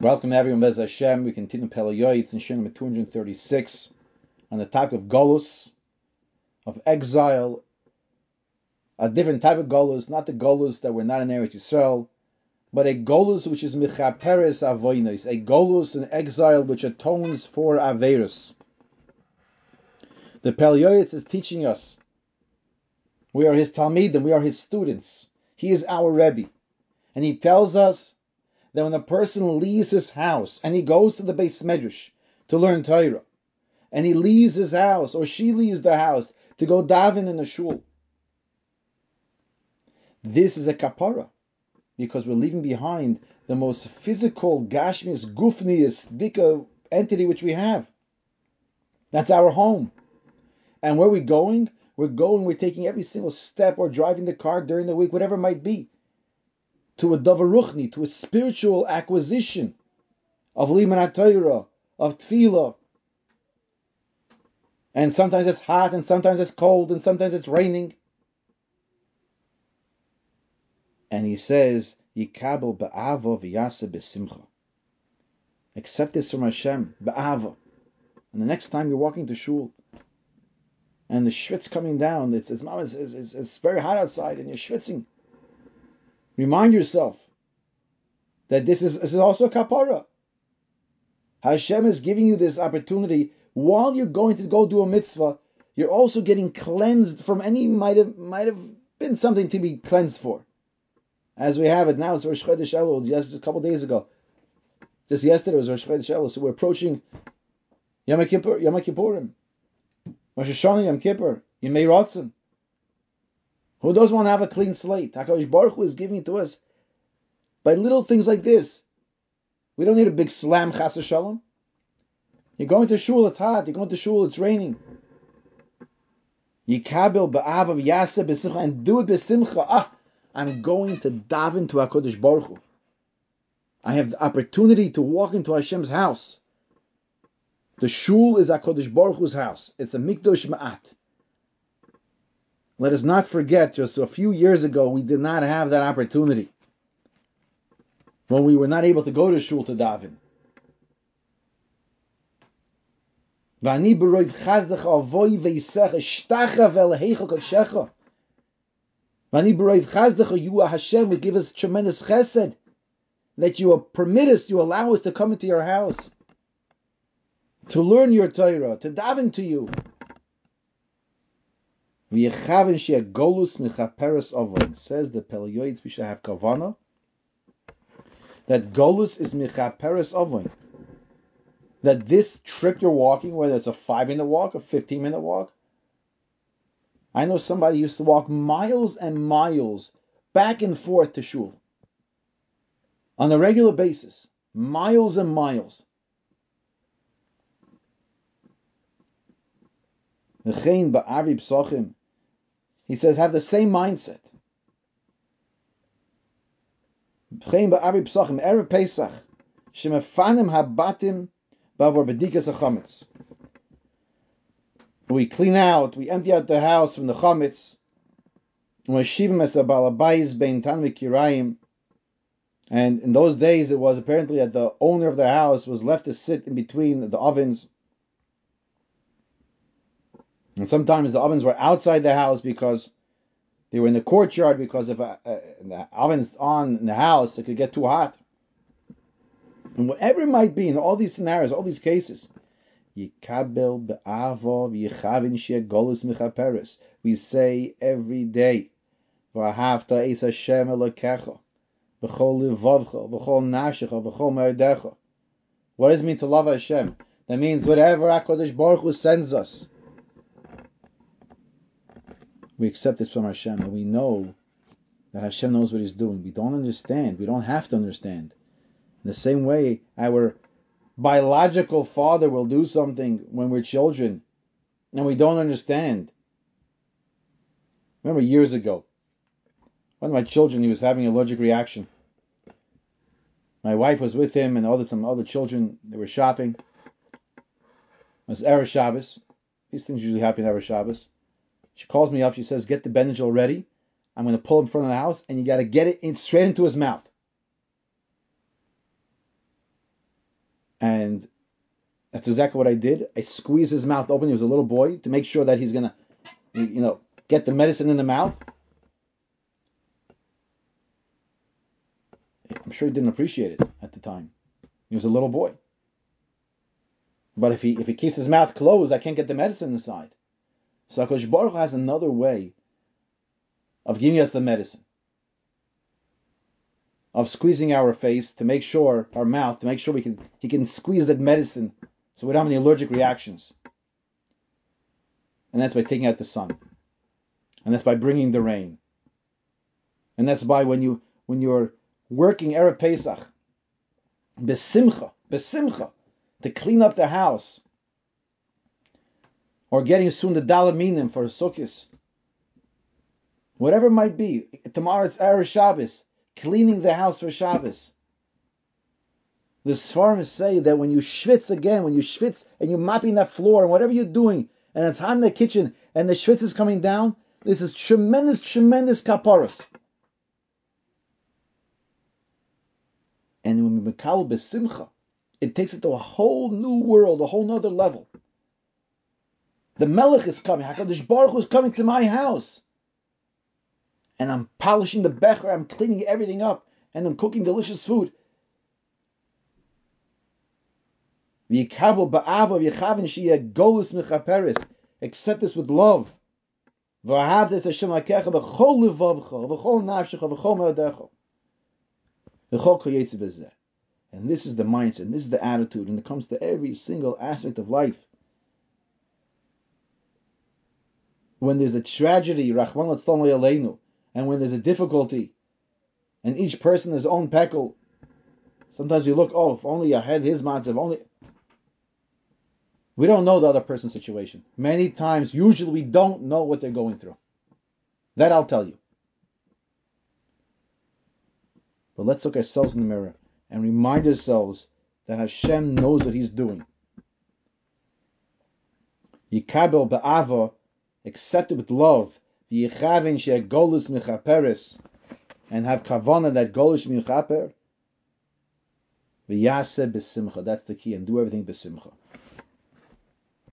Welcome everyone, Bez Hashem. We continue Pele Yoetz in Shir number 236 on the topic of Golus, of exile, a different type of Golus, not the Golus that we're not in Eretz Yisrael, but a Golus which is Mechaperes Avonos, a Golus in exile which atones for Averos. The Pele Yoetz is teaching us. We are his Talmidim, we are his students. He is our Rebbe. And he tells us that when a person leaves his house and he goes to the Beis Medrash to learn Torah, and he leaves his house or she leaves the house to go daven in a shul, this is a kapara, because we're leaving behind the most physical, gashmius, gufnius, dika entity which we have. That's our home. And where are we going? We're taking every single step or driving the car during the week, whatever it might be, to a davar ruchni, to a spiritual acquisition of liman HaTorah, of tefillah. And sometimes it's hot, and sometimes it's cold, and sometimes it's raining. And he says, Yikabel ba'ava v'yase b'simcha. Accept this from Hashem, ba'ava. And the next time you're walking to shul, and the schwitz coming down, it's very hot outside, and you're schwitzing. Remind yourself that this is also a kapara. Hashem is giving you this opportunity while you're going to go do a mitzvah. You're also getting cleansed from any might have been something to be cleansed for. As we have it now, it's Rosh Chodesh Elul. Just a couple of days ago, just yesterday was Rosh Chodesh Elul. So we're approaching Yom Kippurim, Rosh Hashanah, Yom Kippur, Yemei Ratzon. Who doesn't want to have a clean slate? HaKadosh Baruch Hu is giving it to us by little things like this. We don't need a big slam, chas v'shalom. You're going to shul, it's hot. You're going to shul, it's raining. Yikabel ba'avav yaseh b'simcha, and do it b'simcha. I'm going to daven to HaKadosh Baruch Hu. I have the opportunity to walk into Hashem's house. The shul is HaKadosh Baruch Hu's house. It's a mikdash ma'at. Let us not forget, just a few years ago, we did not have that opportunity. When we were not able to go to shul to daven. V'ani b'roiv chazdecha avoy v'yisecha shtacha v'eleheicha kodshecha. V'ani b'roiv chazdecha, you, Hashem, would give us tremendous chesed, that you permit us, you allow us to come into your house, to learn your Torah, to daven to you. Says the Pele Yoetz, we should have kavana that golus is mechaperes avon. That this trip you're walking, whether it's a 5-minute walk, a 15-minute walk. I know somebody used to walk miles and miles back and forth to shul on a regular basis, miles and miles. He says, have the same mindset. Erev Pesach, shemefanim habatim bavor bedikas hachametz. We clean out, we empty out the house from the chametz. And in those days, it was apparently that the owner of the house was left to sit in between the ovens. And sometimes the ovens were outside the house because they were in the courtyard, because if the oven's on in the house, it could get too hot. And whatever it might be, in all these scenarios, all these cases, we say every day, what does it mean to love Hashem? That means whatever HaKadosh Baruch Hu sends us, we accept it from Hashem, and we know that Hashem knows what He's doing. We don't understand. We don't have to understand. In the same way, our biological father will do something when we're children, and we don't understand. Remember years ago, one of my children, he was having an allergic reaction. My wife was with him, and some other children, they were shopping. It was Erev Shabbos. These things usually happen Erev Shabbos. She calls me up. She says, get the Benadryl ready. I'm going to pull him in front of the house, and you got to get it straight into his mouth. And that's exactly what I did. I squeezed his mouth open. He was a little boy, to make sure that he's going to, get the medicine in the mouth. I'm sure he didn't appreciate it at the time. He was a little boy. But if he keeps his mouth closed, I can't get the medicine inside. So HaKadosh Baruch Hu has another way of giving us the medicine, of squeezing our face to make sure, our mouth, to make sure he can squeeze that medicine so we don't have any allergic reactions. And that's by taking out the sun. And that's by bringing the rain. And that's by when you're working Erev Pesach, besimcha, to clean up the house, or getting soon the Dalet Minim for Sukkos, whatever it might be. Tomorrow it's Erev Shabbos, cleaning the house for Shabbos. The Sfarim say that when you schwitz and you're mopping that floor and whatever you're doing, and it's hot in the kitchen and the schwitz is coming down, this is tremendous kaparos. And when we mekabel besimcha, it takes it to a whole new world, a whole nother level. The Melech is coming. HaKadosh Baruch Hu is coming to my house. And I'm polishing the becher, I'm cleaning everything up, and I'm cooking delicious food. Accept this with love. And this is the mindset, and this is the attitude, and it comes to every single aspect of life. When there's a tragedy, Rachman Litzlan Aleinu, and when there's a difficulty, and each person has his own pekel, sometimes you look, if only I had his matzah, if only. We don't know the other person's situation. Many times, usually we don't know what they're going through. That I'll tell you. But let's look ourselves in the mirror and remind ourselves that Hashem knows what He's doing. Yikabel ba'ava, accept it with love. V'yichavin she'agolus mechaperes, and have kavana that golus mechaper. V'yaseh besimcha, that's the key, and do everything besimcha.